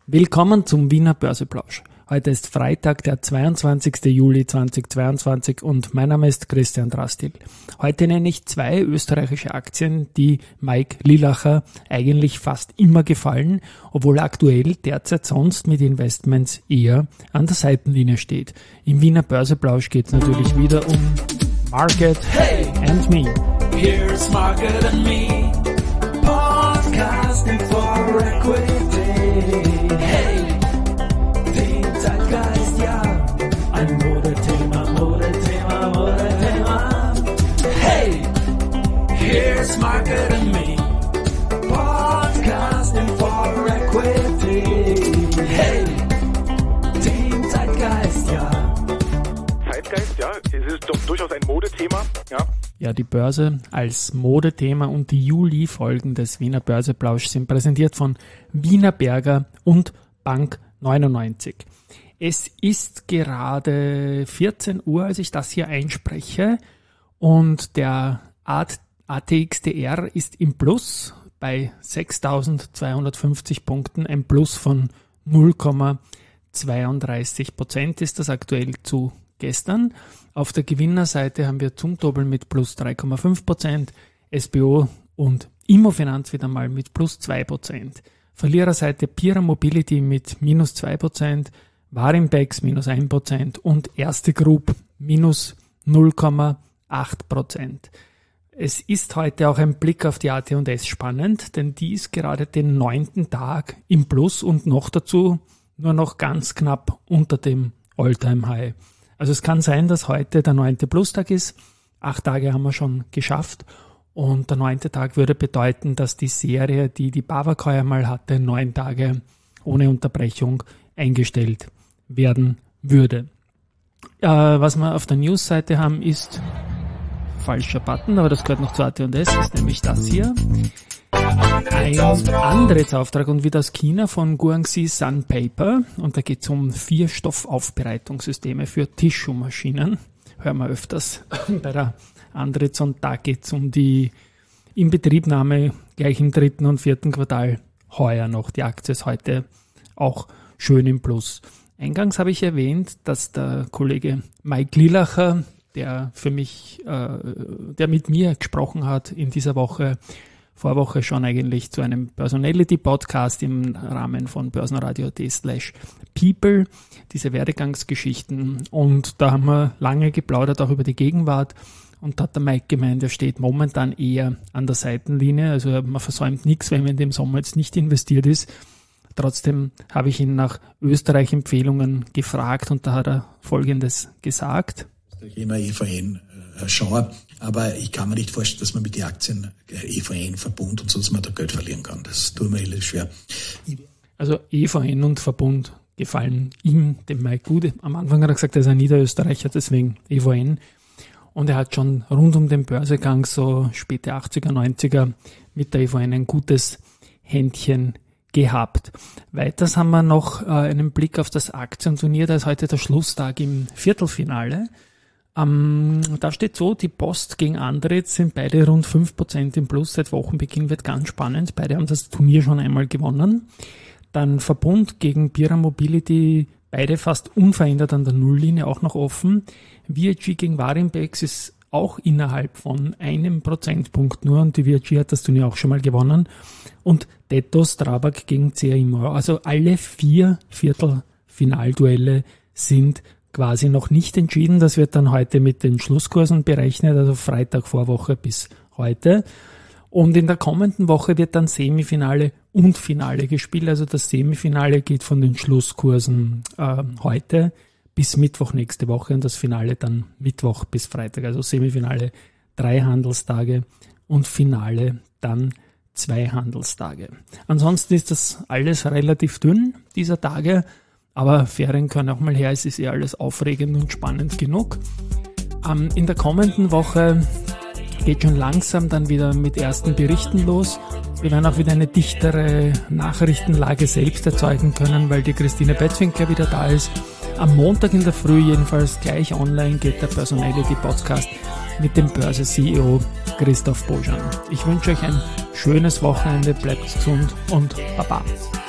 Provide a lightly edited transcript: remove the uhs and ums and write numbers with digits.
Willkommen zum Wiener Börseplausch. Heute ist Freitag, der 22. Juli 2022 und mein Name ist Christian Drastil. Heute nenne ich zwei österreichische Aktien, die Mike Lillacher eigentlich fast immer gefallen, obwohl er aktuell derzeit sonst mit Investments eher an der Seitenlinie steht. Im Wiener Börseplausch geht es natürlich wieder um Market and Me. Here's Market and Me, podcasting for equity. Hey, den Zeitgeist, ja, ein Modethema. Hey, here's Market and Me, podcasting for equity. Hey, den Zeitgeist, ja. Zeitgeist, ja, es ist doch durchaus ein Modethema, ja. Ja, die Börse als Modethema und die Juli-Folgen des Wiener Börseplausch sind präsentiert von Wienerberger und Bank 99. Es ist gerade 14 Uhr, als ich das hier einspreche, und der ATXDR ist im Plus bei 6.250 Punkten, ein Plus von 0,32% ist das aktuell zu gestern. Auf der Gewinnerseite haben wir Zumtobel mit plus 3,5%, SBO und Immofinanz wieder mal mit plus 2%. Verliererseite Pira Mobility mit minus 2%, Warimpex minus 1% und Erste Group minus 0,8%. Es ist heute auch ein Blick auf die AT&S spannend, denn die ist gerade den 9. Tag im Plus und noch dazu nur noch ganz knapp unter dem All-Time-High. Also es kann sein, dass heute der 9. Plustag ist. 8 Tage haben wir schon geschafft. Und der 9. Tag würde bedeuten, dass die Serie, die BAWAG heuer mal hatte, 9 Tage ohne Unterbrechung eingestellt werden würde. Was wir auf der News-Seite haben, ist falscher Button, aber das gehört noch zu AT&S, ist nämlich das hier. Ein Antrittsauftrag und wieder aus China von Guangxi Sun Paper, und da geht es um 4 Stoffaufbereitungssysteme für Tissue-Maschinen. Hören wir öfters bei der Antritts- und da geht es um die Inbetriebnahme gleich im 3. und 4. Quartal heuer noch. Die Aktie ist heute auch schön im Plus. Eingangs habe ich erwähnt, dass der Kollege Mike Lillacher, der mit mir gesprochen hat in dieser Woche, Vorwoche schon eigentlich zu einem Personality-Podcast im Rahmen von börsenradio.at/people, diese Werdegangsgeschichten, und da haben wir lange geplaudert, auch über die Gegenwart, und da hat der Mike gemeint, er steht momentan eher an der Seitenlinie, also man versäumt nichts, wenn man in dem Sommer jetzt nicht investiert ist. Trotzdem habe ich ihn nach Österreich-Empfehlungen gefragt und da hat er Folgendes gesagt. Ich immer EVN schaue, aber ich kann mir nicht vorstellen, dass man mit den Aktien EVN, Verbund und so, dass man da Geld verlieren kann. Das tut mir relativ schwer. Also EVN und Verbund gefallen ihm, dem Mike, gut. Am Anfang hat er gesagt, er ist ein Niederösterreicher, deswegen EVN. Und er hat schon rund um den Börsegang, so späte 80er, 90er, mit der EVN ein gutes Händchen gehabt. Weiters haben wir noch einen Blick auf das Aktienturnier. Da ist heute der Schlusstag im Viertelfinale. Da steht so, die Post gegen Andritz sind beide rund 5% im Plus. Seit Wochenbeginn wird ganz spannend. Beide haben das Turnier schon einmal gewonnen. Dann Verbund gegen Pira Mobility, beide fast unverändert an der Nulllinie, auch noch offen. VIG gegen Warimpex ist auch innerhalb von einem Prozentpunkt nur, und die VIG hat das Turnier auch schon mal gewonnen. Und Detto Strabag gegen CA Immo. Also alle 4 Viertelfinalduelle sind quasi noch nicht entschieden. Das wird dann heute mit den Schlusskursen berechnet, also Freitag Vorwoche bis heute. Und in der kommenden Woche wird dann Semifinale und Finale gespielt. Also das Semifinale geht von den Schlusskursen heute bis Mittwoch nächste Woche und das Finale dann Mittwoch bis Freitag. Also Semifinale 3 Handelstage und Finale dann 2 Handelstage. Ansonsten ist das alles relativ dünn dieser Tage. Aber Ferien können auch mal her, es ist alles aufregend und spannend genug. In der kommenden Woche geht schon langsam dann wieder mit ersten Berichten los. Wir werden auch wieder eine dichtere Nachrichtenlage selbst erzeugen können, weil die Christine Betzwinkler wieder da ist. Am Montag in der Früh jedenfalls gleich online geht der Personality-Podcast mit dem Börse-CEO Christoph Bojan. Ich wünsche euch ein schönes Wochenende, bleibt gesund und Baba.